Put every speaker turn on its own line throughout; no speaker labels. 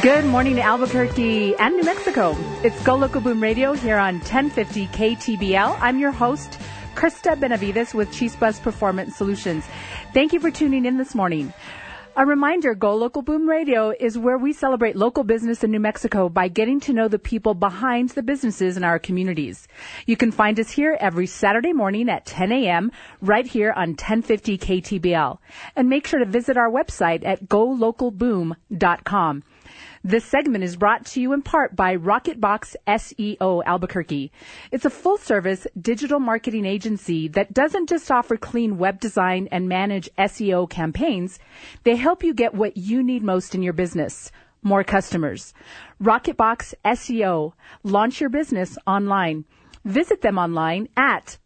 Good morning, Albuquerque and New Mexico. It's Go Local Boom Radio here on 1050 KTBL. I'm your host, Krista Benavides with Cheese Buzz Performance Solutions. Thank you for tuning in this morning. A reminder, Go Local Boom Radio is where we celebrate local business in New Mexico by getting to know the people behind the businesses in our communities. You can find us here every Saturday morning at 10 a.m. right here on 1050 KTBL. And make sure to visit our website at golocalboom.com. This segment is brought to you in part by Rocketbox SEO Albuquerque. It's a full-service digital marketing agency that doesn't just offer clean web design and manage SEO campaigns. They help you get what you need most in your business, more customers. Rocketbox SEO. Launch your business online. Visit them online at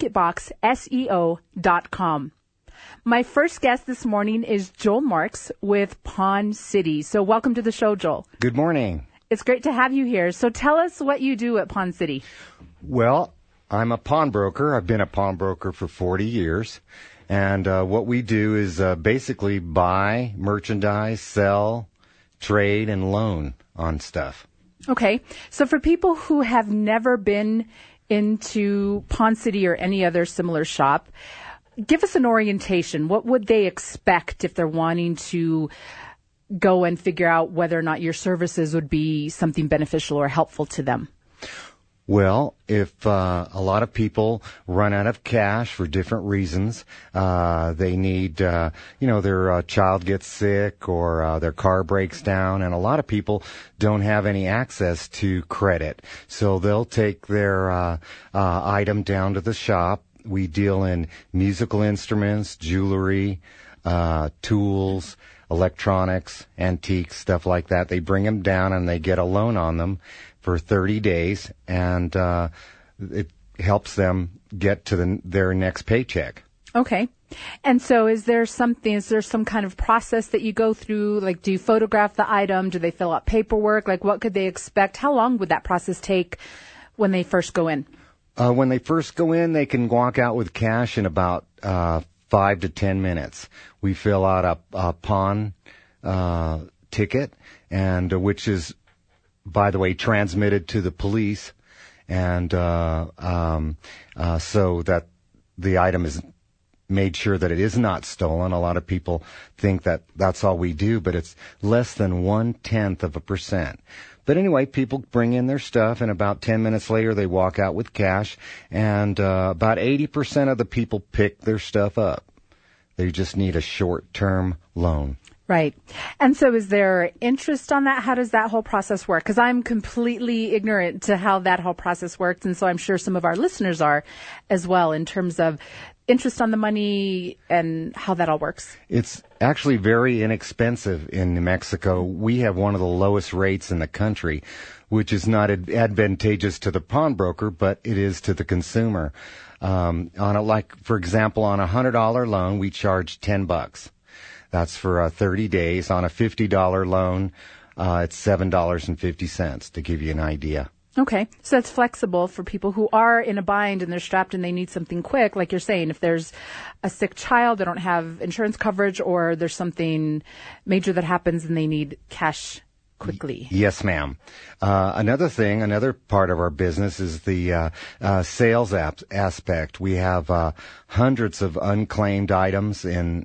rocketboxseo.com. My first guest this morning is Joel Marks with Pawn City. So welcome to the show, Joel.
Good morning.
It's great to have you here. So tell us what you do at Pawn City.
Well, I'm a pawnbroker. I've been a pawnbroker for 40 years. And what we do is basically buy merchandise, sell, trade, and loan on stuff.
Okay. So for people who have never been into Pawn City or any other similar shop, give us an orientation. What would they expect if they're wanting to go and figure out whether or not your services would be something beneficial or helpful to them?
Well, if a lot of people run out of cash for different reasons, they need, their child gets sick or their car breaks down, and a lot of people don't have any access to credit. So they'll take their item down to the shop. We deal in musical instruments, jewelry, tools, electronics, antiques, stuff like that. They bring them down and they get a loan on them for 30 days, and it helps them get to their next paycheck.
Okay. And so is there some kind of process that you go through? Like, do you photograph the item? Do they fill out paperwork? Like, what could they expect? How long would that process take when they first go in?
When they first go in, they can walk out with cash in about 5 to 10 minutes. We fill out a pawn ticket, and which is, by the way, transmitted to the police, and so that the item is made sure that it is not stolen. A lot of people think that that's all we do, but it's less than 0.1%. But anyway, people bring in their stuff, and about 10 minutes later, they walk out with cash, and about 80% of the people pick their stuff up. They just need a short-term loan.
Right. And so is there interest on that? How does that whole process work? Because I'm completely ignorant to how that whole process works, and so I'm sure some of our listeners are as well in terms of interest on the money and how that all works.
It's actually very inexpensive in New Mexico. We have one of the lowest rates in the country, which is not advantageous to the pawnbroker, but it is to the consumer. For example, on a $100 loan, we charge $10. That's for 30 days. On a $50 loan, it's $7.50 to give you an idea.
Okay. So that's flexible for people who are in a bind and they're strapped and they need something quick. Like you're saying, if there's a sick child, they don't have insurance coverage, or there's something major that happens and they need cash quickly.
Yes, ma'am. Another part of our business is the sales aspect. We have hundreds of unclaimed items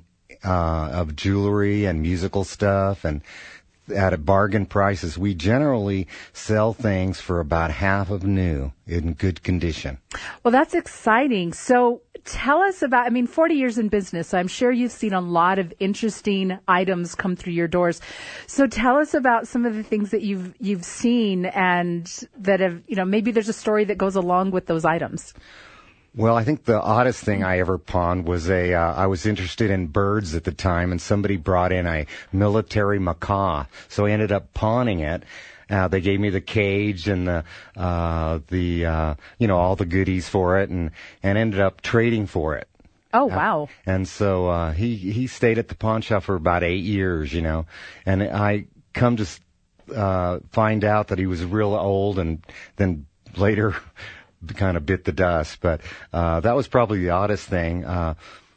of jewelry and musical stuff, and at bargain prices. We generally sell things for about half of new in good condition.
Well, that's exciting. So tell us about, 40 years in business, so I'm sure you've seen a lot of interesting items come through your doors. So tell us about some of the things that you've seen and that have, maybe there's a story that goes along with those items.
Well, I think the oddest thing I ever pawned was I was interested in birds at the time, and somebody brought in a military macaw. So I ended up pawning it. They gave me the cage and all the goodies for it, and ended up trading for it.
Oh, wow.
And so he stayed at the pawn shop for about 8 years, and I come to find out that he was real old, and then later kind of bit the dust. But that was probably the oddest thing.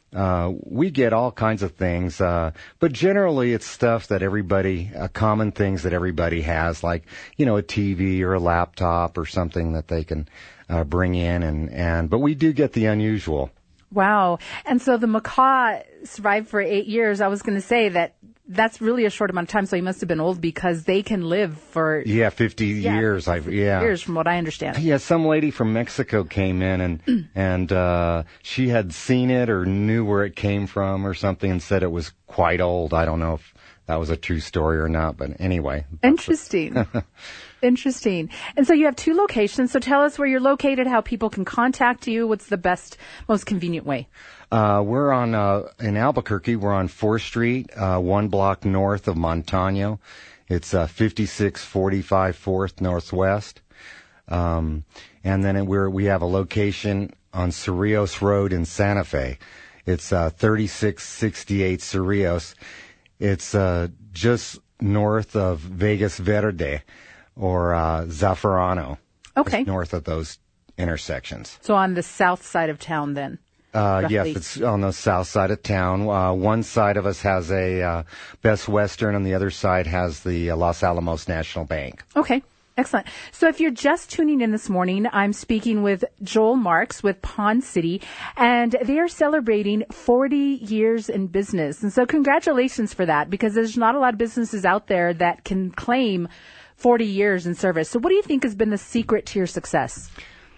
We get all kinds of things, but generally it's stuff that common things that everybody has, like, a TV or a laptop or something that they can bring in, but we do get the unusual.
Wow. And so the macaw survived for 8 years. I was going to say that's really a short amount of time, so he must have been old because they can live for
50 years.
50 years from what I understand.
Yeah, some lady from Mexico came in and she had seen it or knew where it came from or something and said it was quite old. I don't know if that was a true story or not, but anyway.
Interesting. Interesting. And so you have 2 locations. So tell us where you're located, how people can contact you. What's the best, most convenient way?
We're in Albuquerque. We're on 4th Street, 1 block north of Montano. It's 5645 4th Northwest. And then we have a location on Cerrillos Road in Santa Fe. It's 3668 Cerrillos. It's just north of Vegas Verde or Zaffarano.
Okay.
Just north of those intersections.
So on the south side of town then?
Yes, it's on the south side of town. One side of us has a Best Western, and the other side has the Los Alamos National Bank.
Okay. Excellent. So if you're just tuning in this morning, I'm speaking with Joel Marks with Pond City, and they are celebrating 40 years in business. And so congratulations for that, because there's not a lot of businesses out there that can claim 40 years in service. So what do you think has been the secret to your success?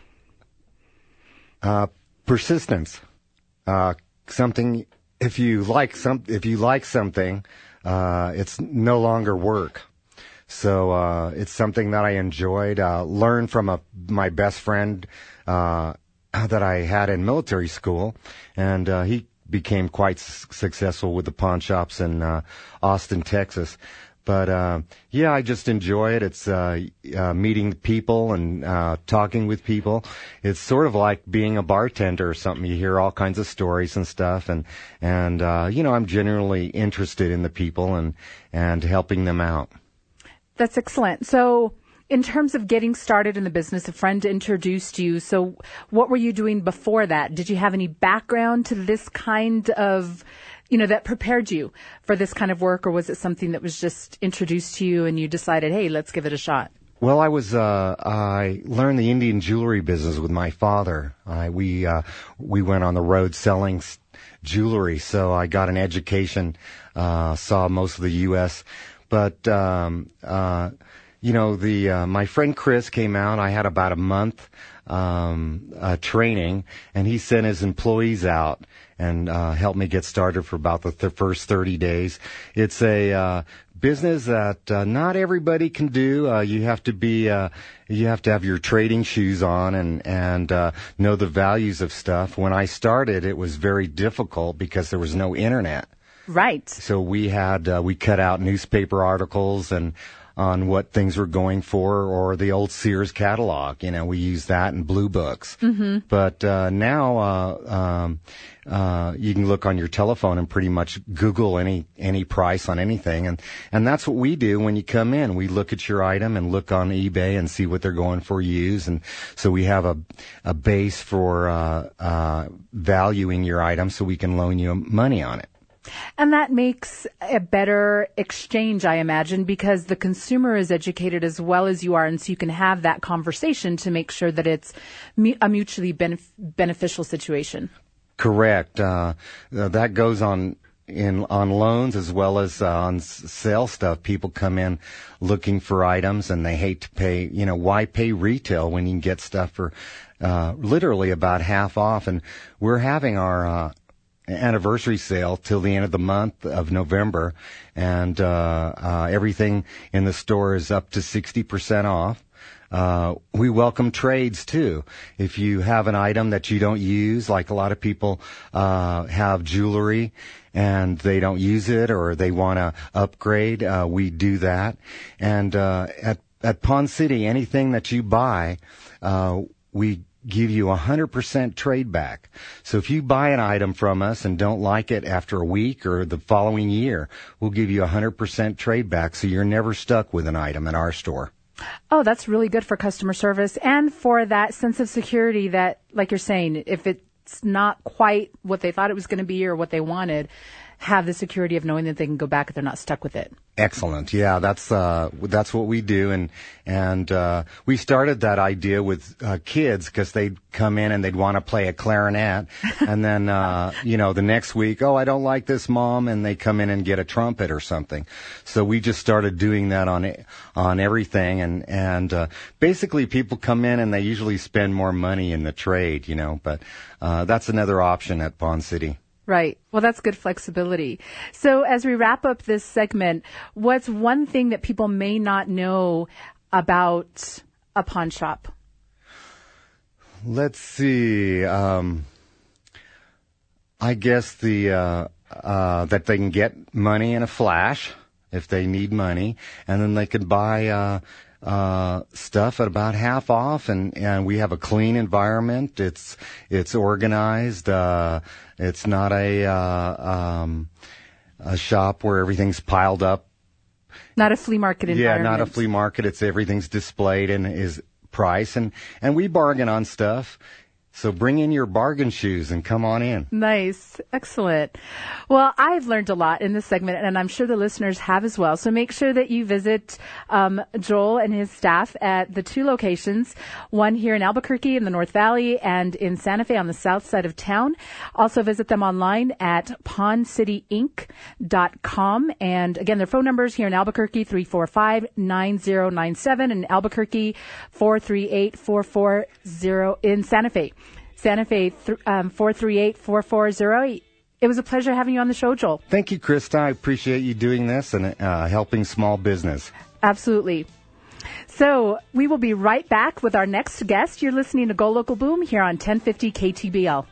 Persistence. Something, if you like something, it's no longer work. So it's something that I enjoyed. Learned from my best friend that I had in military school, and he became quite successful with the pawn shops in Austin, Texas. But I just enjoy it. It's meeting people and talking with people. It's sort of like being a bartender or something. You hear all kinds of stories and stuff, and I'm generally interested in the people and helping them out.
That's excellent. So in terms of getting started in the business, a friend introduced you. So what were you doing before that? Did you have any background to this kind of, that prepared you for this kind of work, or was it something that was just introduced to you and you decided, hey, let's give it a shot?
Well, I learned the Indian jewelry business with my father. We went on the road selling jewelry, so I got an education, saw most of the U.S., but, my friend Chris came out. I had about a month, training, and he sent his employees out and, helped me get started for about the first 30 days. It's a, business that, not everybody can do. You have to have your trading shoes on and know the values of stuff. When I started, it was very difficult because there was no internet.
Right.
So we cut out newspaper articles and on what things were going for, or the old Sears catalog. We use that in Blue Books. Mm-hmm. But now you can look on your telephone and pretty much Google any price on anything, and that's what we do when you come in. We look at your item and look on eBay and see what they're going for used, and so we have a base for valuing your item, so we can loan you money on it.
And that makes a better exchange, I imagine, because the consumer is educated as well as you are, and so you can have that conversation to make sure that it's a mutually beneficial situation.
Correct. That goes on loans as well as on sale stuff. People come in looking for items and they hate to pay. Why pay retail when you can get stuff for literally about half off? And we're having our anniversary sale till the end of the month of November, and everything in the store is up to 60% off. We welcome trades too. If you have an item that you don't use, like a lot of people have jewelry and they don't use it or they want to upgrade, we do that. And at Pond City, anything that you buy, we give you 100% trade back. So if you buy an item from us and don't like it after a week or the following year, we'll give you 100% trade back, so you're never stuck with an item in our store.
Oh, that's really good for customer service and for that sense of security that, like you're saying, if it's it's not quite what they thought it was going to be or what they wanted, have the security of knowing that they can go back if they're not stuck with it.
Excellent. Yeah, that's what we do, and we started that idea with kids because they'd come in and they'd want to play a clarinet, and then the next week, I don't like this, Mom, and they come in and get a trumpet or something. So we just started doing that on everything, and basically people come in and they usually spend more money in the trade, but that's another option at Pond City.
Right. Well, that's good flexibility. So as we wrap up this segment, what's one thing that people may not know about a pawn shop?
Let's see. I guess that they can get money in a flash if they need money, and then they can buy stuff at about half off, and we have a clean environment. It's organized. It's not a shop where everything's piled up.
Not a flea market environment.
Yeah, not a flea market. Everything's displayed and is priced, and we bargain on stuff. So bring in your bargain shoes and come on in.
Nice. Excellent. Well, I've learned a lot in this segment, and I'm sure the listeners have as well. So make sure that you visit Joel and his staff at the two locations, one here in Albuquerque in the North Valley and in Santa Fe on the south side of town. Also visit them online at pondcityinc.com. And again, their phone numbers here in Albuquerque, 345-9097, and Albuquerque, 438-440 in Santa Fe. Santa Fe, 438-4408. It was a pleasure having you on the show, Joel.
Thank you, Krista. I appreciate you doing this and helping small business.
Absolutely. So we will be right back with our next guest. You're listening to Go Local Boom here on 1050 KTBL.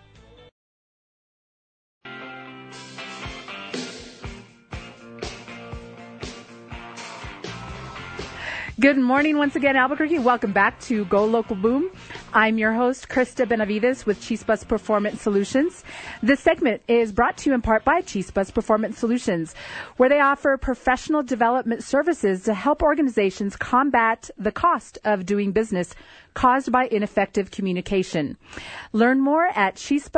Good morning once again, Albuquerque. Welcome back to Go Local Boom. I'm your host, Krista Benavides with Chispas Performance Solutions. This segment is brought to you in part by Chispas Performance Solutions, where they offer professional development services to help organizations combat the cost of doing business caused by ineffective communication. Learn more at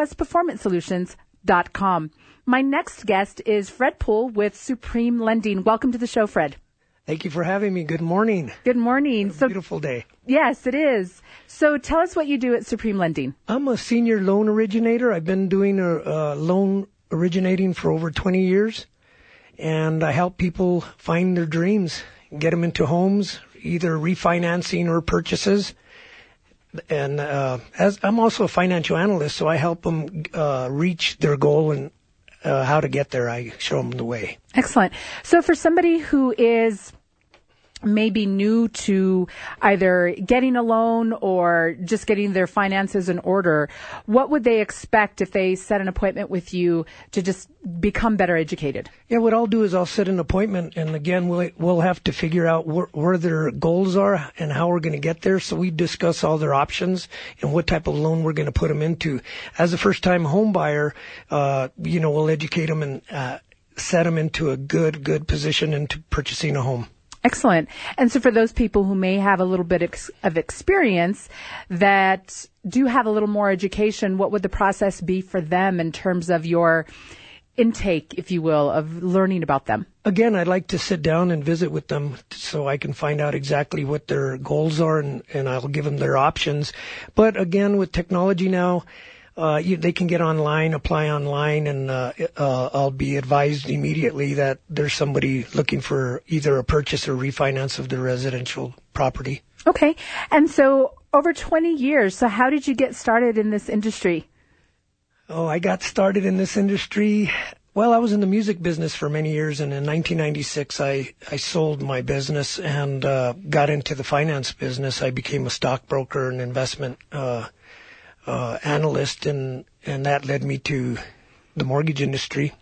chispasperformancesolutions.com. My next guest is Fred Poole with Supreme Lending. Welcome to the show, Fred.
Thank you for having me. Good morning.
Good morning.
It's a beautiful day.
Yes, it is. So tell us what you do at Supreme Lending.
I'm a senior loan originator. I've been doing loan originating for over 20 years, and I help people find their dreams, get them into homes, either refinancing or purchases. And as I'm also a financial analyst, so I help them reach their goal and how to get there. I show them the way.
Excellent. So for somebody who is maybe new to either getting a loan or just getting their finances in order, what would they expect if they set an appointment with you to just become better educated?
Yeah, what I'll do is I'll set an appointment, and again, we'll have to figure out where their goals are and how we're going to get there. So we discuss all their options and what type of loan we're going to put them into. As a first-time home buyer, we'll educate them and set them into a good position into purchasing a home.
Excellent. And so for those people who may have a little bit of experience that do have a little more education, what would the process be for them in terms of your intake, if you will, of learning about them?
Again, I'd like to sit down and visit with them so I can find out exactly what their goals are, and I'll give them their options. But again, with technology now, they can get online, apply online, and I'll be advised immediately that there's somebody looking for either a purchase or refinance of their residential property.
Okay. And so over 20 years, so how did you get started in this industry?
Oh, I got started in this industry. Well, I was in the music business for many years, and in 1996, I sold my business and got into the finance business. I became a stockbroker and investment analyst, and that led me to the mortgage industry.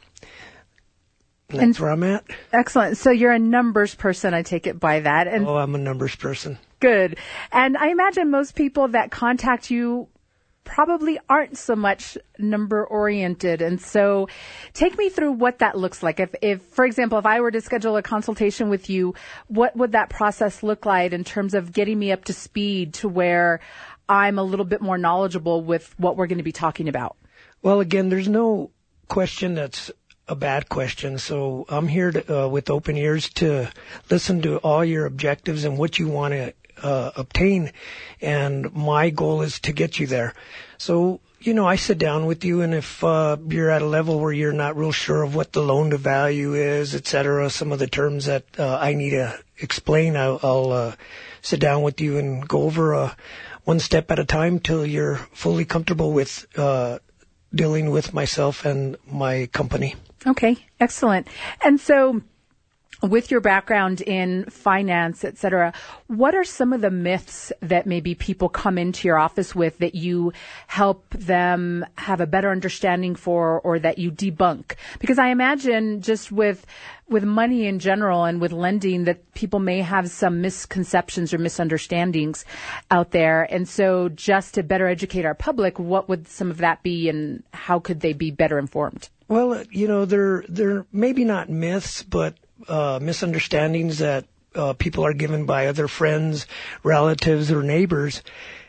And that's where I'm at.
Excellent. So you're a numbers person, I take it by that.
And I'm a numbers person.
Good. And I imagine most people that contact you probably aren't so much number oriented. And so take me through what that looks like. If, for example, if I were to schedule a consultation with you, what would that process look like in terms of getting me up to speed to where I'm a little bit more knowledgeable with what we're going to be talking about?
Well, again, there's no question that's a bad question. So I'm here to, with open ears to listen to all your objectives and what you want to obtain. And my goal is to get you there. So, I sit down with you, and if you're at a level where you're not real sure of what the loan to value is, et cetera, some of the terms that I need to explain, I'll sit down with you and go over one step at a time till you're fully comfortable with dealing with myself and my company.
Okay, excellent. And so with your background in finance, et cetera, what are some of the myths that maybe people come into your office with that you help them have a better understanding for, or that you debunk? Because I imagine just with money in general and with lending that people may have some misconceptions or misunderstandings out there. And so just to better educate our public, what would some of that be, and how could they be better informed?
Well, they're maybe not myths, but misunderstandings that people are given by other friends, relatives, or neighbors.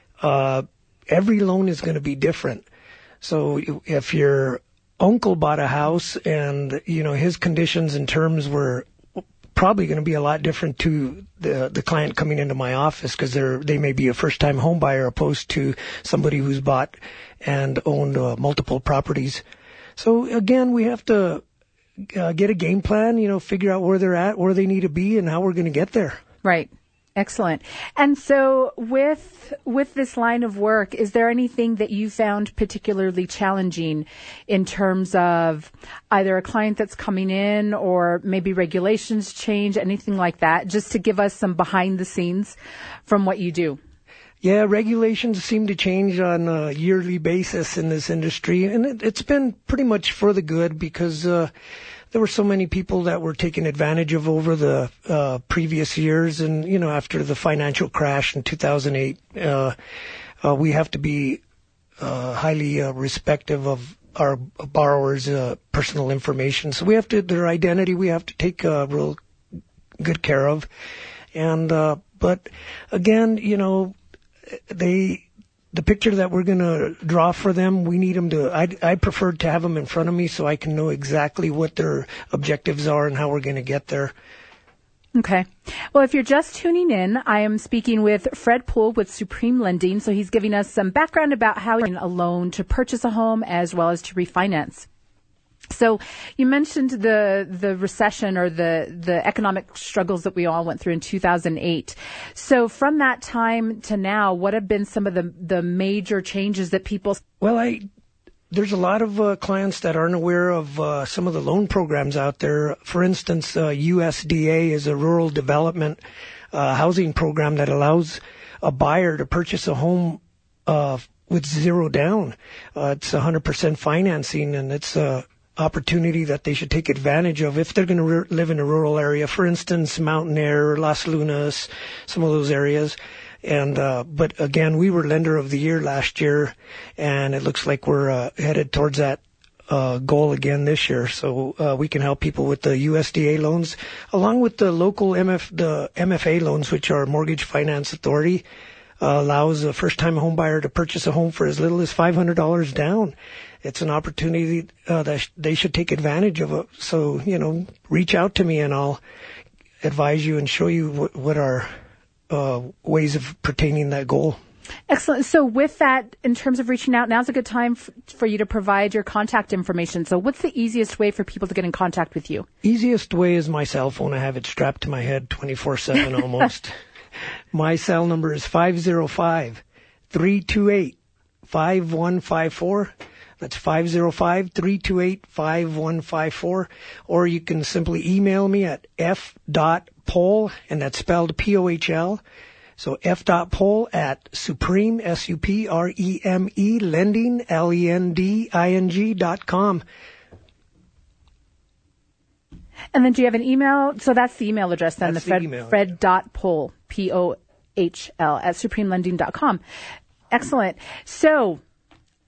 Every loan is going to be different. So if your uncle bought a house and, his conditions and terms were probably going to be a lot different to the client coming into my office, because they may be a first-time home buyer opposed to somebody who's bought and owned multiple properties. So again, we have to get a game plan, figure out where they're at, where they need to be, and how we're going to get there.
Right. Excellent. And so with this line of work, is there anything that you found particularly challenging in terms of either a client that's coming in, or maybe regulations change, anything like that, just to give us some behind the scenes from what you do?
Yeah, regulations seem to change on a yearly basis in this industry, and it's been pretty much for the good, because there were so many people that were taken advantage of over the previous years. And, after the financial crash in 2008, we have to be highly respective of our borrowers' personal information. So their identity we have to take real good care of. And but again, the picture that we're going to draw for them, we need them to, I prefer to have them in front of me so I can know exactly what their objectives are and how we're going to get there.
Okay. Well, if you're just tuning in, I am speaking with Fred Poole with Supreme Lending. So he's giving us some background about how you a loan to purchase a home as well as to refinance. So you mentioned the recession, or the economic struggles that we all went through in 2008. So from that time to now, what have been some of the major changes that people...
Well, there's a lot of clients that aren't aware of some of the loan programs out there. For instance, USDA is a rural development housing program that allows a buyer to purchase a home with zero down. It's 100% financing, and it's opportunity that they should take advantage of if they're going to live in a rural area. For instance, Mountain Air, Las Lunas, some of those areas. And but again, we were Lender of the Year last year, and it looks like we're headed towards that goal again this year. So we can help people with the USDA loans, along with the local the MFA loans, which are Mortgage Finance Authority. Allows a first-time home buyer to purchase a home for as little as $500 down. It's an opportunity that they should take advantage of. So, reach out to me, and I'll advise you and show you what our ways of pertaining that goal.
Excellent. So with that, in terms of reaching out, now's a good time for you to provide your contact information. So what's the easiest way for people to get in contact with you?
Easiest way is my cell phone. I have it strapped to my head 24/7 almost. My cell number is 505-328-5154. That's 505-328-5154. Or you can simply email me at f.pohl, and that's spelled P-O-H-L. So f.pohl at Supreme, S-U-P-R-E-M-E, lending, Lending.com.
And then do you have an email? So that's the email address then,
that's
the Fred.Pohl, P-O-H-L, at SupremeLending.com. Excellent. So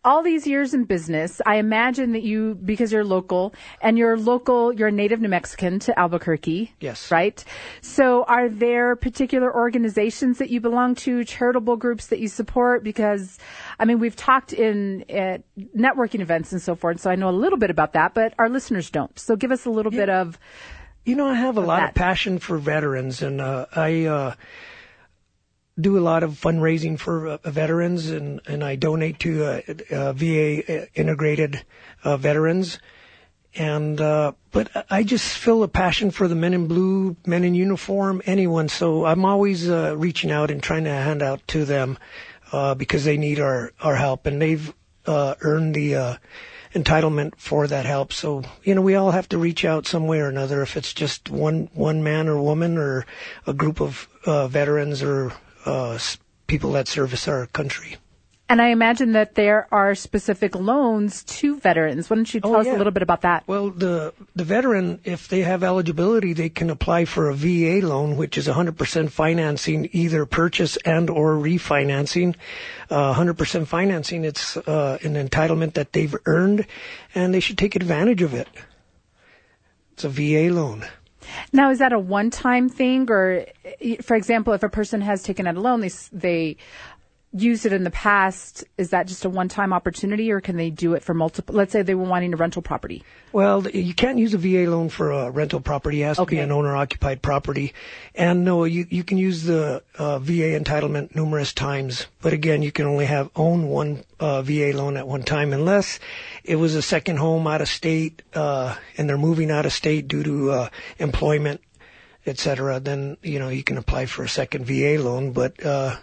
all these years in business, I imagine that you, because you're local, you're a native New Mexican to Albuquerque.
Yes.
Right? So are there particular organizations that you belong to, charitable groups that you support? Because, I mean, we've talked in networking events and so forth, so I know a little bit about that, but our listeners don't. So give us a little bit of...
You know, I have a lot of passion for veterans, and I do a lot of fundraising for veterans, and I donate to VA integrated veterans. And but I just feel a passion for the men in blue, men in uniform, anyone. So I'm always reaching out and trying to hand out to them because they need our help, and they've earned the entitlement for that help. So, you know, we all have to reach out some way or another, if it's just one man or woman or a group of veterans or people that service our country.
And I imagine that there are specific loans to veterans. Why don't you tell us a little bit about that?
Well, the veteran, if they have eligibility, they can apply for a VA loan, which is 100% financing, either purchase and or refinancing. 100% financing, it's an entitlement that they've earned, and they should take advantage of it. It's a VA loan.
Now, is that a one-time thing, or, for example, if a person has taken out a loan, they used it in the past, is that just a one-time opportunity, or can they do it for multiple? Let's say they were wanting a rental property.
Well, you can't use a VA loan for a rental property. It has to be an owner-occupied property. And no, you can use the VA entitlement numerous times. But again, you can only own one VA loan at one time, unless it was a second home out of state, and they're moving out of state due to employment, etc. Then, you know, you can apply for a second VA loan. But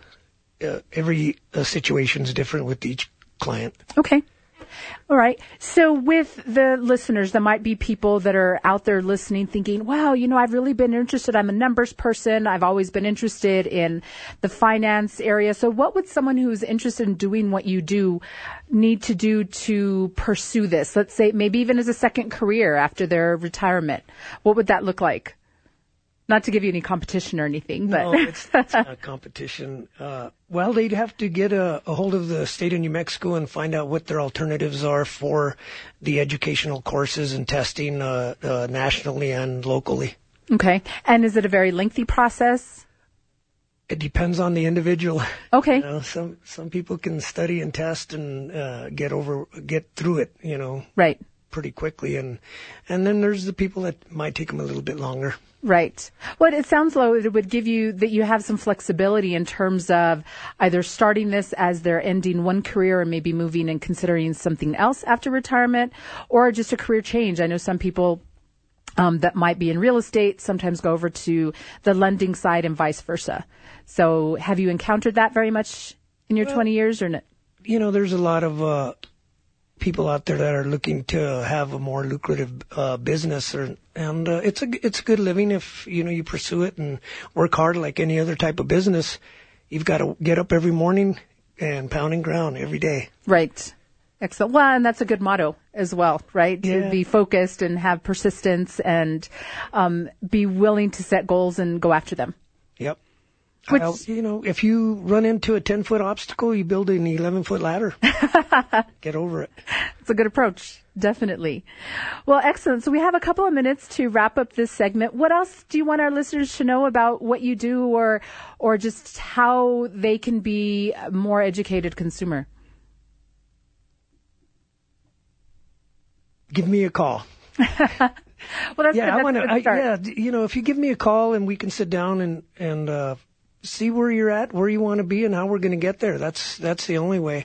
every situation is different with each client.
Okay. All right. So with the listeners, there might be people that are out there listening thinking, wow, you know, I've really been interested. I'm a numbers person. I've always been interested in the finance area. So what would someone who's interested in doing what you do need to do to pursue this? Let's say maybe even as a second career after their retirement. What would that look like? Not to give you any competition or anything, but...
No, it's not competition. Well, they'd have to get a hold of the state of New Mexico and find out what their alternatives are for the educational courses and testing nationally and locally.
Okay. And is it a very lengthy process?
It depends on the individual.
Okay.
You know, some people can study and test and get through it, you know.
Right.
Pretty quickly, and then there's the people that might take them a little bit longer.
Right. Well, it sounds like it would give you that you have some flexibility in terms of either starting this as they're ending one career and maybe moving and considering something else after retirement, or just a career change. I know some people that might be in real estate sometimes go over to the lending side and vice versa. So have you encountered that very much in your 20 years or not?
You know, there's a lot of people out there that are looking to have a more lucrative business, and it's a good living if you pursue it and work hard like any other type of business. You've got to get up every morning and pounding ground every day.
Right. Excellent. Well, and that's a good motto as well, right?
Yeah.
To be focused and have persistence and be willing to set goals and go after them.
Yep. If you run into a 10-foot obstacle, you build an 11-foot ladder. Get over it.
It's a good approach. Definitely. Well, excellent. So we have a couple of minutes to wrap up this segment. What else do you want our listeners to know about what you do, or just how they can be a more educated consumer?
Give me a call.
Well, that's
if you give me a call and we can sit down and see where you're at, where you want to be, and how we're going to get there. That's the only way.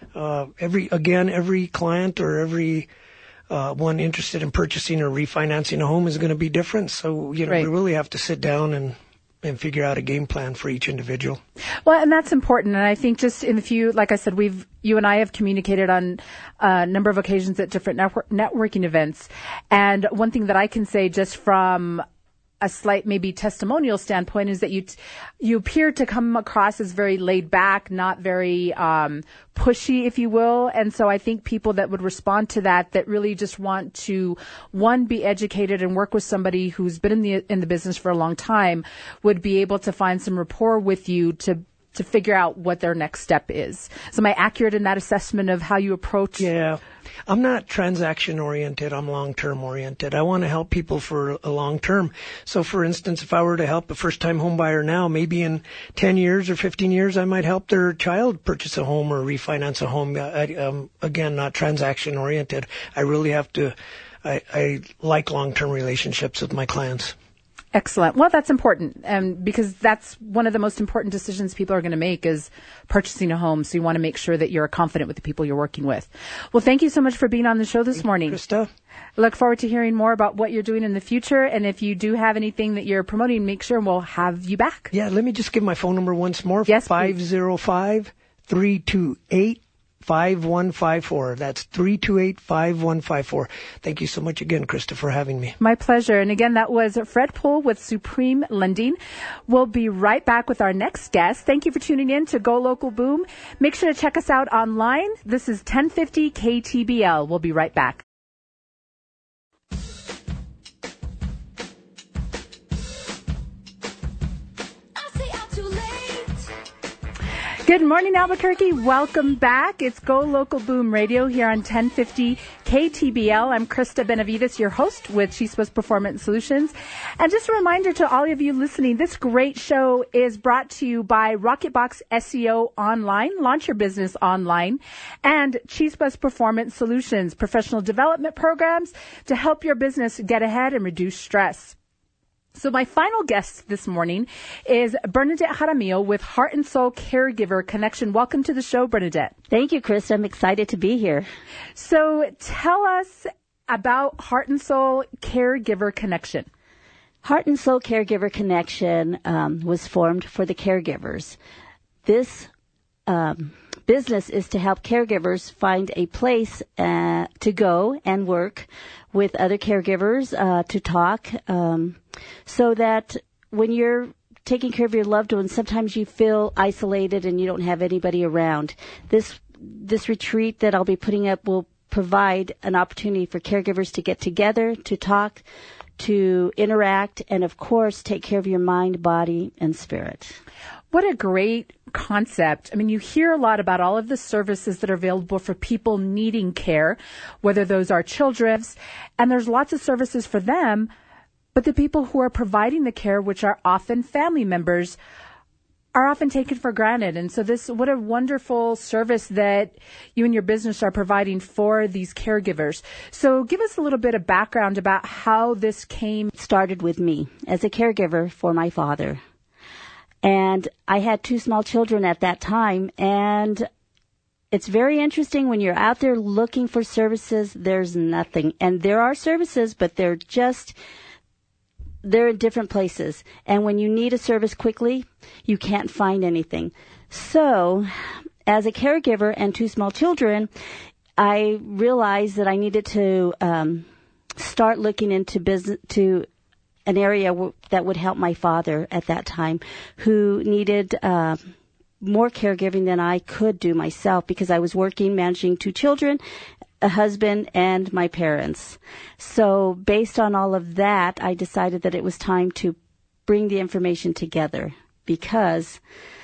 Every client or every one interested in purchasing or refinancing a home is going to be different. So we really have to sit down and figure out a game plan for each individual.
Well, and that's important. And I think just in the few, like I said, you and I have communicated on a number of occasions at different networking events. And one thing that I can say just from a slight maybe testimonial standpoint is that you appear to come across as very laid back, not very pushy, if you will. And so I think people that would respond to that really just want to, one, be educated and work with somebody who's been in the business for a long time, would be able to find some rapport with you to to figure out what their next step is. So am I accurate in that assessment of how you approach?
Yeah. I'm not transaction oriented. I'm long-term oriented. I want to help people for a long term. So for instance, if I were to help a first-time home buyer now, maybe in 10 years or 15 years, I might help their child purchase a home or refinance a home. Again, not transaction oriented. I really have to, I like long-term relationships with my clients.
Excellent. Well, that's important, because that's one of the most important decisions people are going to make is purchasing a home. So you want to make sure that you're confident with the people you're working with. Well, thank you so much for being on the show this morning.
Krista.
I look forward to hearing more about what you're doing in the future. And if you do have anything that you're promoting, make sure we'll have you back.
Yeah, let me just give my phone number once more.
Yes,
505-328-5154. That's 328-5154. Thank you so much again, Krista, for having me.
My pleasure. And again, that was Fred Poole with Supreme Lending. We'll be right back with our next guest. Thank you for tuning in to Go Local Boom. Make sure to check us out online. This is 1050 KTBL. We'll be right back. Good morning, Albuquerque. Welcome back. It's Go Local Boom Radio here on 1050 KTBL. I'm Krista Benavides, your host with Chispas Performance Solutions. And just a reminder to all of you listening, this great show is brought to you by Rocketbox SEO Online, Launch Your Business Online, and Chispas Performance Solutions, professional development programs to help your business get ahead and reduce stress. So my final guest this morning is Bernadette Jaramillo with Heart and Soul Caregiver Connection. Welcome to the show, Bernadette.
Thank you, Chris. I'm excited to be here.
So tell us about Heart and Soul Caregiver Connection.
Heart and Soul Caregiver Connection was formed for the caregivers. This business is to help caregivers find a place to go and work with other caregivers to talk, so that when you're taking care of your loved ones, sometimes you feel isolated and you don't have anybody around. This retreat that I'll be putting up will provide an opportunity for caregivers to get together, to talk, to interact, and of course take care of your mind, body, and spirit.
What a great concept. I mean, you hear a lot about all of the services that are available for people needing care, whether those are children, and there's lots of services for them, but the people who are providing the care, which are often family members, are often taken for granted. And so what a wonderful service that you and your business are providing for these caregivers. So give us a little bit of background about how this came.
It started with me as a caregiver for my father. And I had 2 small children at that time, and it's very interesting when you're out there looking for services, there's nothing. And there are services, but they're in different places. And when you need a service quickly, you can't find anything. So, as a caregiver and 2 small children, I realized that I needed to start looking into business, to an area that would help my father at that time, who needed more caregiving than I could do myself, because I was working, managing 2 children, a husband, and my parents. So based on all of that, I decided that it was time to bring the information together, because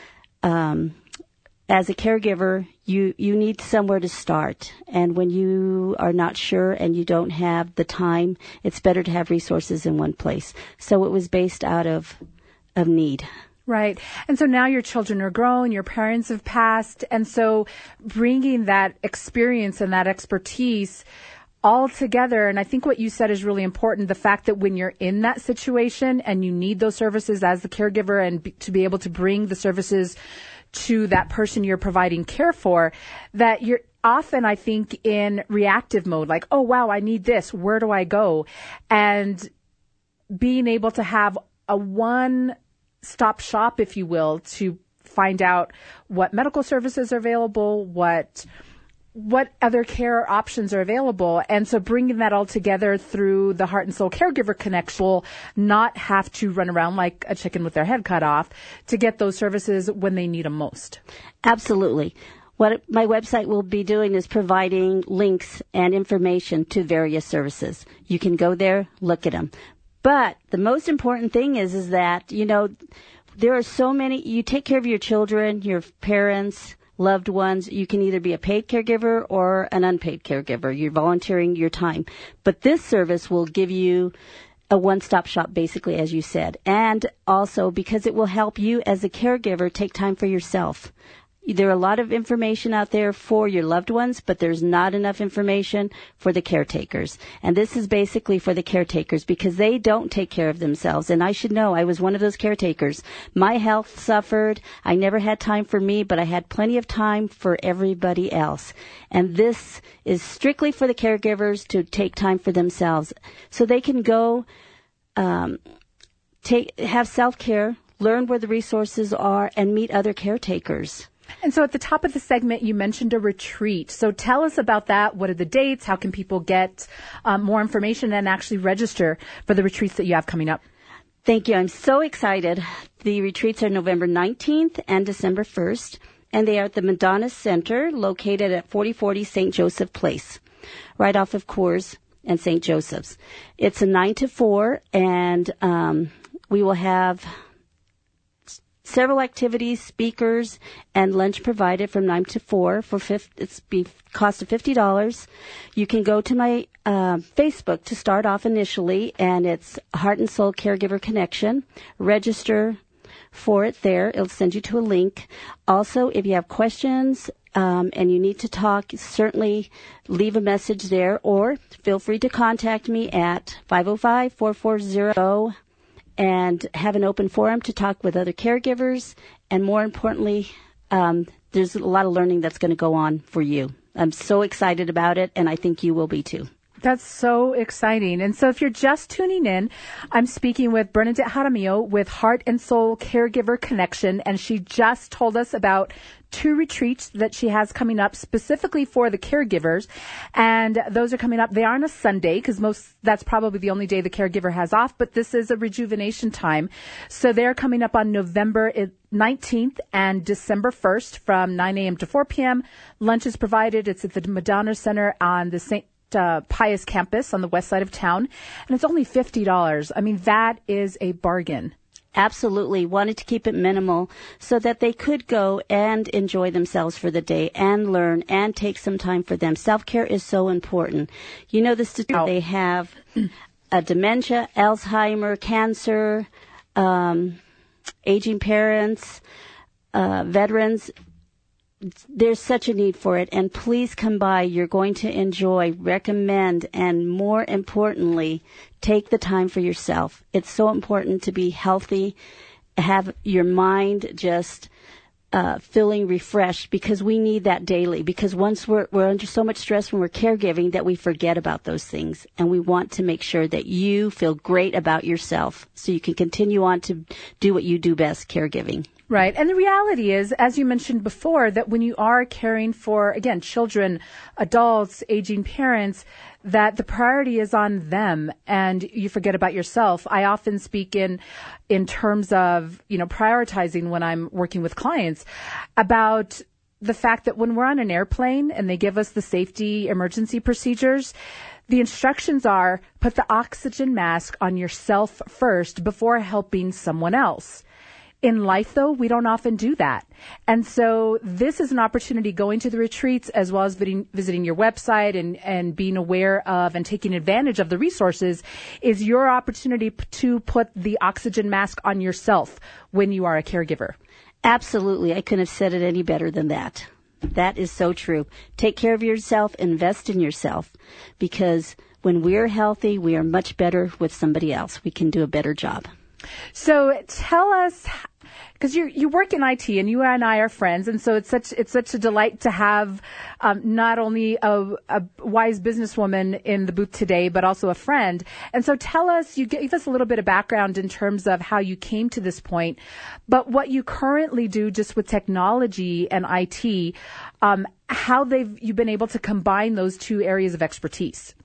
as a caregiver, you need somewhere to start. And when you are not sure and you don't have the time, it's better to have resources in one place. So it was based out of need.
Right. And so now your children are grown, your parents have passed, and so bringing that experience and that expertise all together, and I think what you said is really important, the fact that when you're in that situation and you need those services as the caregiver and to be able to bring the services to that person you're providing care for, that you're often, I think, in reactive mode, like, oh, wow, I need this. Where do I go? And being able to have a one-stop shop, if you will, to find out what medical services are available, what other care options are available. And so bringing that all together through the Heart and Soul Caregiver Connection will not have to run around like a chicken with their head cut off to get those services when they need them most.
Absolutely. What my website will be doing is providing links and information to various services. You can go there, look at them. But the most important thing is that, there are so many. You take care of your children, your parents, loved ones. You can either be a paid caregiver or an unpaid caregiver. You're volunteering your time. But this service will give you a one-stop shop, basically, as you said. And also because it will help you as a caregiver take time for yourself. There are a lot of information out there for your loved ones, but there's not enough information for the caretakers. And this is basically for the caretakers because they don't take care of themselves. And I should know, I was one of those caretakers. My health suffered. I never had time for me, but I had plenty of time for everybody else. And this is strictly for the caregivers to take time for themselves so they can go have self-care, learn where the resources are, and meet other caretakers.
And so at the top of the segment, you mentioned a retreat. So tell us about that. What are the dates? How can people get more information and actually register for the retreats that you have coming up?
Thank you. I'm so excited. The retreats are November 19th and December 1st, and they are at the Madonna Center located at 4040 St. Joseph Place, right off of Coors and St. Joseph's. It's a 9 to 4, and we will have several activities, speakers, and lunch provided from 9 to 4 for cost of $50. You can go to my Facebook to start off initially, and it's Heart and Soul Caregiver Connection. Register for it there. It'll send you to a link. Also, if you have questions and you need to talk, certainly leave a message there, or feel free to contact me at 505-440 and have an open forum to talk with other caregivers. And more importantly, there's a lot of learning that's going to go on for you. I'm so excited about it, and I think you will be too.
That's so exciting. And so if you're just tuning in, I'm speaking with Bernadette Jaramillo with Heart and Soul Caregiver Connection, and she just told us about 2 retreats that she has coming up specifically for the caregivers. And those are coming up. They are on a Sunday because that's probably the only day the caregiver has off, but this is a rejuvenation time. So they're coming up on November 19th and December 1st from 9 a.m. to 4 p.m. Lunch is provided. It's at the Madonna Center on the St. Pius campus on the west side of town. And it's only $50. I mean, that is a bargain.
Absolutely. Wanted to keep it minimal so that they could go and enjoy themselves for the day and learn and take some time for them. Self-care is so important. You know, they have dementia, Alzheimer, cancer, aging parents, veterans. There's such a need for it, and please come by. You're going to enjoy, recommend, and more importantly, take the time for yourself. It's so important to be healthy, have your mind just feeling refreshed, because we need that daily. Because once we're under so much stress when we're caregiving that we forget about those things, and we want to make sure that you feel great about yourself so you can continue on to do what you do best, caregiving.
Right. And the reality is, as you mentioned before, that when you are caring for, again, children, adults, aging parents, that the priority is on them and you forget about yourself. I often speak in terms of, prioritizing when I'm working with clients about the fact that when we're on an airplane and they give us the safety emergency procedures, the instructions are put the oxygen mask on yourself first before helping someone else. In life, though, we don't often do that. And so this is an opportunity, going to the retreats as well as visiting your website and being aware of and taking advantage of the resources is your opportunity to put the oxygen mask on yourself when you are a caregiver.
Absolutely. I couldn't have said it any better than that. That is so true. Take care of yourself, invest in yourself, because when we're healthy, we are much better with somebody else. We can do a better job.
So tell us, because you work in IT and you and I are friends, and so it's such a delight to have not only a wise businesswoman in the booth today, but also a friend. And so tell us, you gave us a little bit of background in terms of how you came to this point, but what you currently do just with technology and IT, how you've been able to combine those 2 areas of expertise.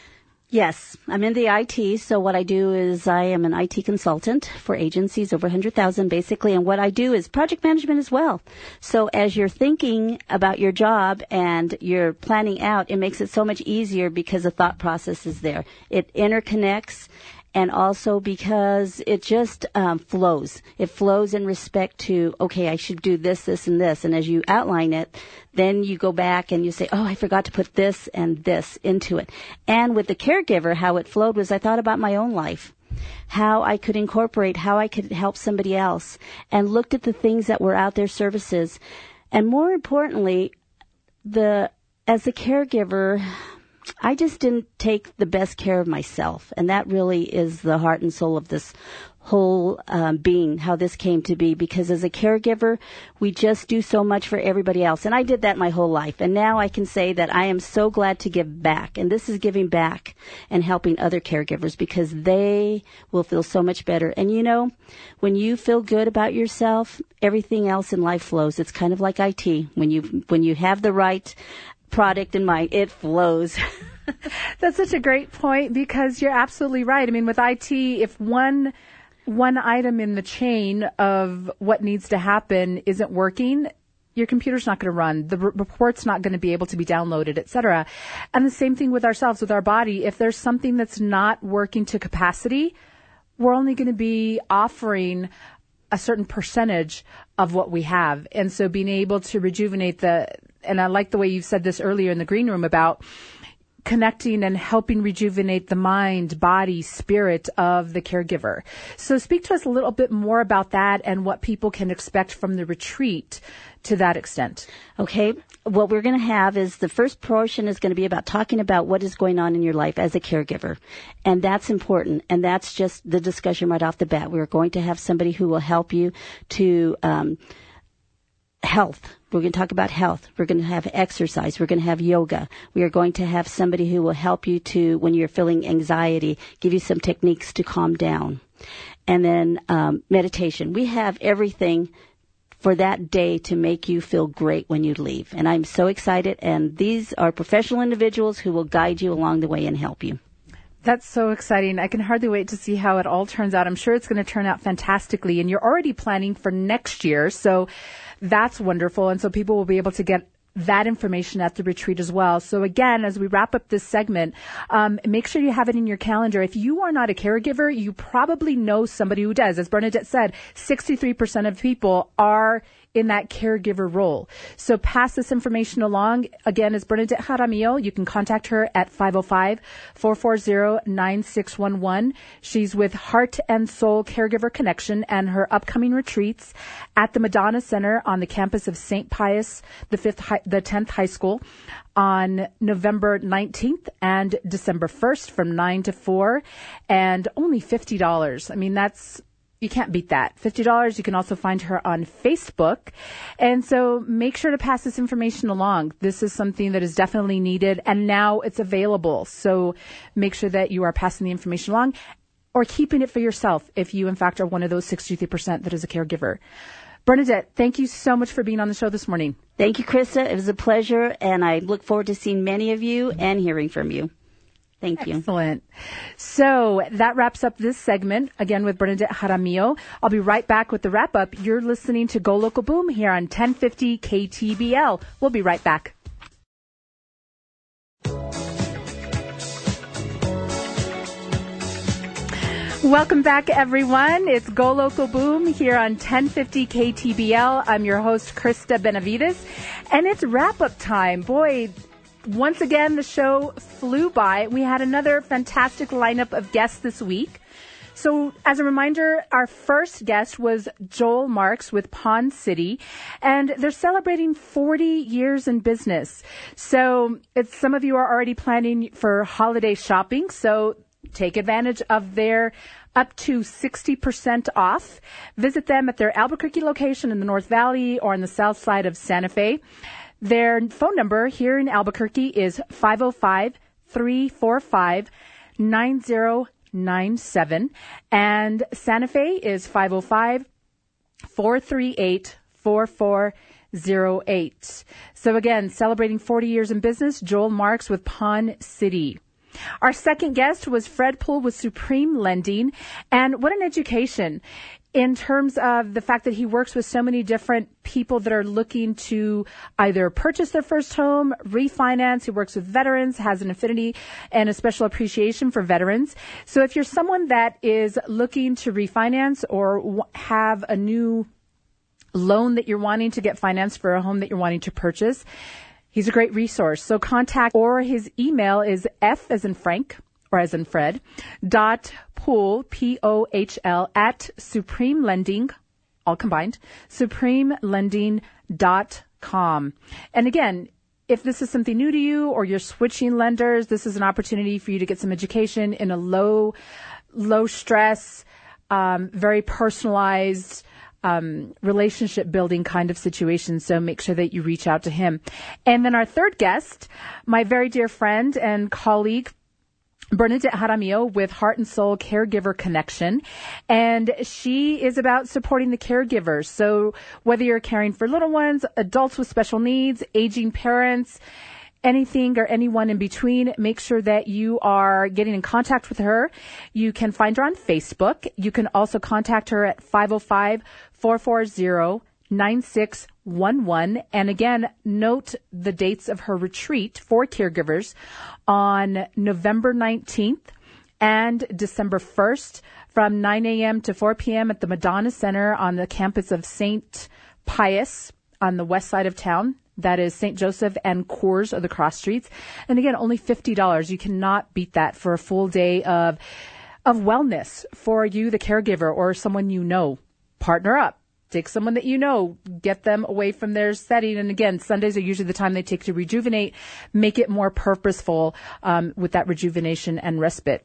Yes, I'm in the IT, so what I do is I am an IT consultant for agencies over 100,000 basically, and what I do is project management as well. So as you're thinking about your job and you're planning out, it makes it so much easier because the thought process is there. It interconnects, and also because it just flows. It flows in respect to, okay, I should do this, this, and this. And as you outline it, then you go back and you say, oh, I forgot to put this and this into it. And with the caregiver, how it flowed was I thought about my own life, how I could incorporate, how I could help somebody else, and looked at the things that were out there, services. And more importantly, as a caregiver, I just didn't take the best care of myself. And that really is the heart and soul of this whole being, how this came to be. Because as a caregiver, we just do so much for everybody else. And I did that my whole life. And now I can say that I am so glad to give back. And this is giving back and helping other caregivers because they will feel so much better. And you know, when you feel good about yourself, everything else in life flows. It's kind of like IT. When you have the right product in mind, it flows.
That's such a great point because you're absolutely right. I mean, with IT, if one item in the chain of what needs to happen isn't working, your computer's not going to run. The report's not going to be able to be downloaded, et cetera. And the same thing with ourselves, with our body. If there's something that's not working to capacity, we're only going to be offering a certain percentage of what we have. And so being able to rejuvenate and I like the way you said this earlier in the green room about connecting and helping rejuvenate the mind, body, spirit of the caregiver. So speak to us a little bit more about that and what people can expect from the retreat to that extent.
Okay. What we're going to have is the first portion is going to be about talking about what is going on in your life as a caregiver. And that's important. And that's just the discussion right off the bat. We're going to have somebody who will help you to health. We're going to talk about health. We're going to have exercise. We're going to have yoga. We are going to have somebody who will help you to, when you're feeling anxiety, give you some techniques to calm down. And then meditation. We have everything for that day to make you feel great when you leave. And I'm so excited. And these are professional individuals who will guide you along the way and help you.
That's so exciting. I can hardly wait to see how it all turns out. I'm sure it's going to turn out fantastically. And you're already planning for next year. So that's wonderful. And so people will be able to get that information at the retreat as well. So again, as we wrap up this segment, make sure you have it in your calendar. If you are not a caregiver, you probably know somebody who does. As Bernadette said, 63% of people are in that caregiver role. So pass this information along. Again, as Bernadette Jaramillo, you can contact her at 505-440-9611. She's with Heart and Soul Caregiver Connection and her upcoming retreats at the Madonna Center on the campus of St. Pius the 10th High School on November 19th and December 1st from 9 to 4 and only $50. I mean, you can't beat that. $50. You can also find her on Facebook. And so make sure to pass this information along. This is something that is definitely needed, and now it's available. So make sure that you are passing the information along or keeping it for yourself if you, in fact, are one of those 63% that is a caregiver. Bernadette, thank you so much for being on the show this morning.
Thank you, Krista. It was a pleasure, and I look forward to seeing many of you and hearing from you. Thank you.
Excellent. So that wraps up this segment, again, with Bernadette Jaramillo. I'll be right back with the wrap-up. You're listening to Go Local Boom here on 1050 KTBL. We'll be right back. Welcome back, everyone. It's Go Local Boom here on 1050 KTBL. I'm your host, Krista Benavides, and it's wrap-up time. Boy, once again, the show flew by. We had another fantastic lineup of guests this week. So as a reminder, our first guest was Joel Marks with Pond City, and they're celebrating 40 years in business. So some of you are already planning for holiday shopping, so take advantage of their up to 60% off. Visit them at their Albuquerque location in the North Valley or on the south side of Santa Fe. Their phone number here in Albuquerque is 505-345-9097. And Santa Fe is 505-438-4408. So again, celebrating 40 years in business, Joel Marks with Pond City. Our second guest was Fred Poole with Supreme Lending. And what an education. in terms of the fact that he works with so many different people that are looking to either purchase their first home, refinance. He works with veterans, has an affinity and a special appreciation for veterans. So if you're someone that is looking to refinance or have a new loan that you're wanting to get financed for a home that you're wanting to purchase, he's a great resource. So contact, or his email is F as in Frank, or as in Fred, .pohl, P-O-H-L, at Supreme Lending, all combined, supremelending.com. And again, if this is something new to you or you're switching lenders, this is an opportunity for you to get some education in a low stress, very personalized, relationship building kind of situation. So make sure that you reach out to him. And then our third guest, my very dear friend and colleague, Bernadette Jaramillo with Heart and Soul Caregiver Connection. And she is about supporting the caregivers. So whether you're caring for little ones, adults with special needs, aging parents, anything or anyone in between, make sure that you are getting in contact with her. You can find her on Facebook. You can also contact her at 505-440-9611. And again, note the dates of her retreat for caregivers on November 19th and December 1st from 9 a.m. to 4 p.m. at the Madonna Center on the campus of St. Pius on the west side of town. That is St. Joseph and Coors of the cross streets. And again, only $50. You cannot beat that for a full day of wellness for you, the caregiver, or someone you know. Partner up. Take someone that you know, get them away from their setting. And again, Sundays are usually the time they take to rejuvenate, make it more purposeful with that rejuvenation and respite.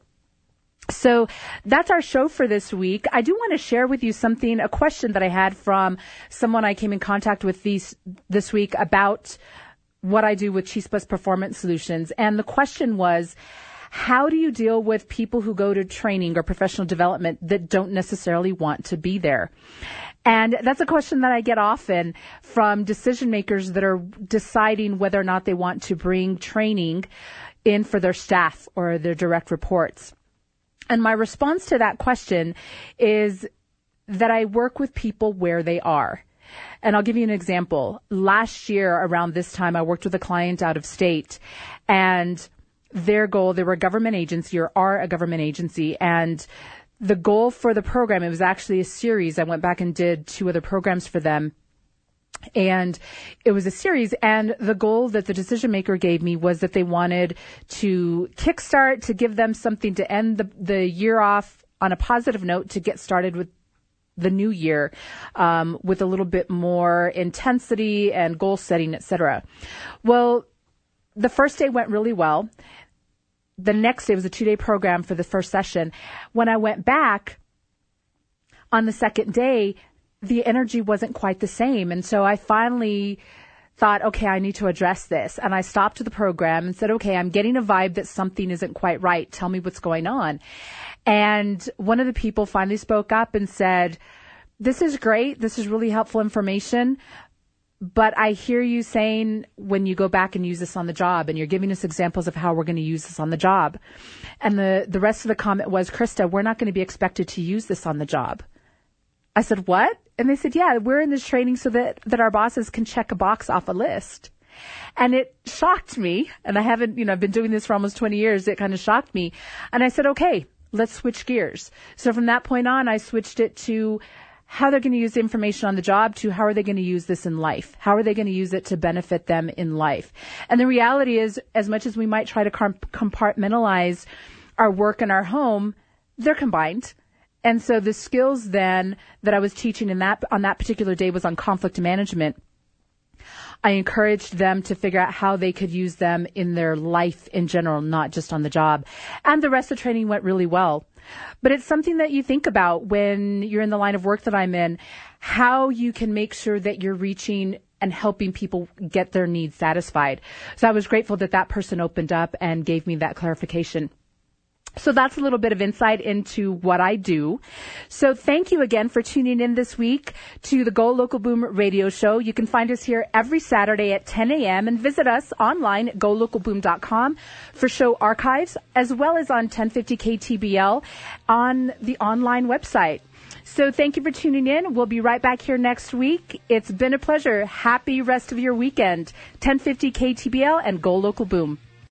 So that's our show for this week. I do want to share with you something, a question that I had from someone I came in contact with this week about what I do with Chispas Performance Solutions. And the question was, how do you deal with people who go to training or professional development that don't necessarily want to be there? And that's a question that I get often from decision makers that are deciding whether or not they want to bring training in for their staff or their direct reports. And my response to that question is that I work with people where they are. And I'll give you an example. Last year around this time, I worked with a client out of state, and their goal, they were a government agency or are a government agency, and the goal for the program, it was actually a series. I went back and did 2 other programs for them. And it was a series. And the goal that the decision maker gave me was that they wanted to kickstart, to give them something to end the year off on a positive note, to get started with the new year with a little bit more intensity and goal setting, et cetera. Well, the first day went really well. The next day was a 2-day program for the first session. When I went back on the second day, the energy wasn't quite the same. And so I finally thought, okay, I need to address this. And I stopped the program and said, okay, I'm getting a vibe that something isn't quite right. Tell me what's going on. And one of the people finally spoke up and said, this is great. This is really helpful information. But I hear you saying when you go back and use this on the job, and you're giving us examples of how we're going to use this on the job. And the rest of the comment was, Krista, we're not going to be expected to use this on the job. I said, what? And they said, yeah, we're in this training so that our bosses can check a box off a list. And it shocked me. And I haven't, I've been doing this for almost 20 years. It kind of shocked me. And I said, okay, let's switch gears. So from that point on, I switched it to how they're going to use the information on the job to how are they going to use this in life? How are they going to use it to benefit them in life? And the reality is, as much as we might try to compartmentalize our work and our home, they're combined. And so the skills then that I was teaching on that particular day was on conflict management. I encouraged them to figure out how they could use them in their life in general, not just on the job. And the rest of the training went really well. But it's something that you think about when you're in the line of work that I'm in, how you can make sure that you're reaching and helping people get their needs satisfied. So I was grateful that that person opened up and gave me that clarification. So that's a little bit of insight into what I do. So thank you again for tuning in this week to the Go Local Boom radio show. You can find us here every Saturday at 10 a.m. and visit us online at golocalboom.com for show archives, as well as on 1050 KTBL on the online website. So thank you for tuning in. We'll be right back here next week. It's been a pleasure. Happy rest of your weekend. 1050 KTBL and Go Local Boom.